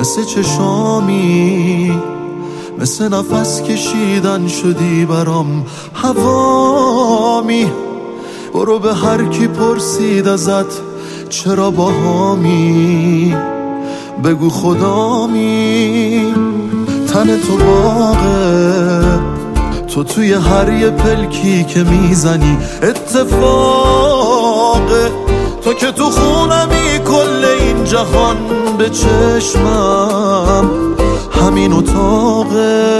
مثل چشامی، مثل نفس کشیدن شدی برام هوامی. برو به هر کی پرسید ازت چرا باهامی، بگو خدامی. تن تو باغه، تو توی هر یه پلکی که میزنی اتفاقه. تو که تو خونمی کل این جهان به چشمم همین اتاقه.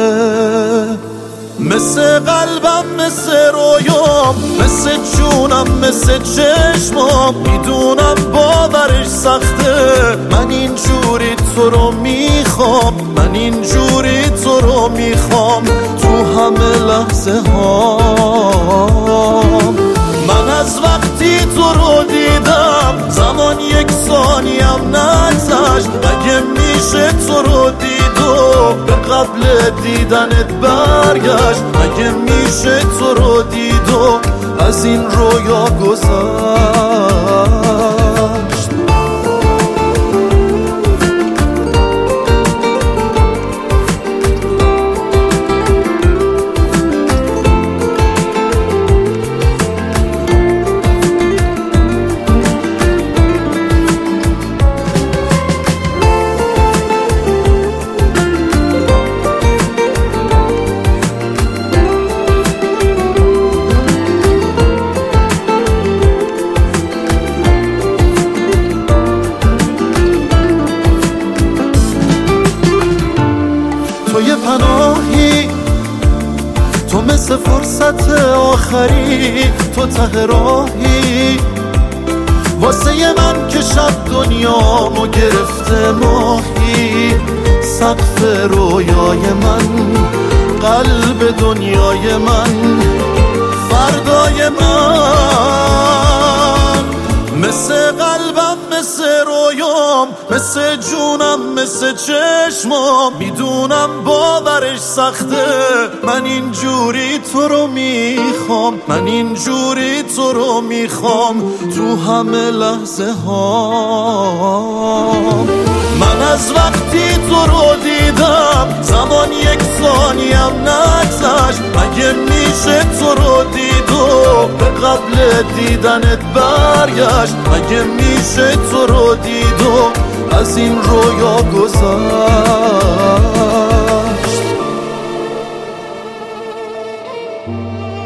مثل قلبم، مثل رویام، مثل جونم، مثل چشمام. میدونم باورش سخته، من اینجوری تو رو میخوام، من اینجوری تو رو میخوام تو همه لحظه هام. من از وقتی تو رو دیدم زمان یک ثانیم نگذشت. مگه میشه تو رو دید و به قبل دیدنت برگشت؟ مگه میشه تو رو دید و از این رویا گذشت؟ تو یه پناهی، تو مثل فرصت آخری، تو ته راهی واسه من که شب دنیامو گرفته ماهی. سقف رویای من، قلب دنیای من، فردای من. مثل قلبم، مثل رویام، مثل جونم، مثل چشمام. میدونم باورش سخته، من اینجوری تو رو میخوام، من اینجوری تو رو میخوام تو همه لحظه هام. من از وقتی تو رو دیدم زمان یک ثانیم نگذشت. مگه میشه تو رو دید و به قبل دیدنت برگشت؟ مگه میشه تو رو دید و از این رویا گذشت؟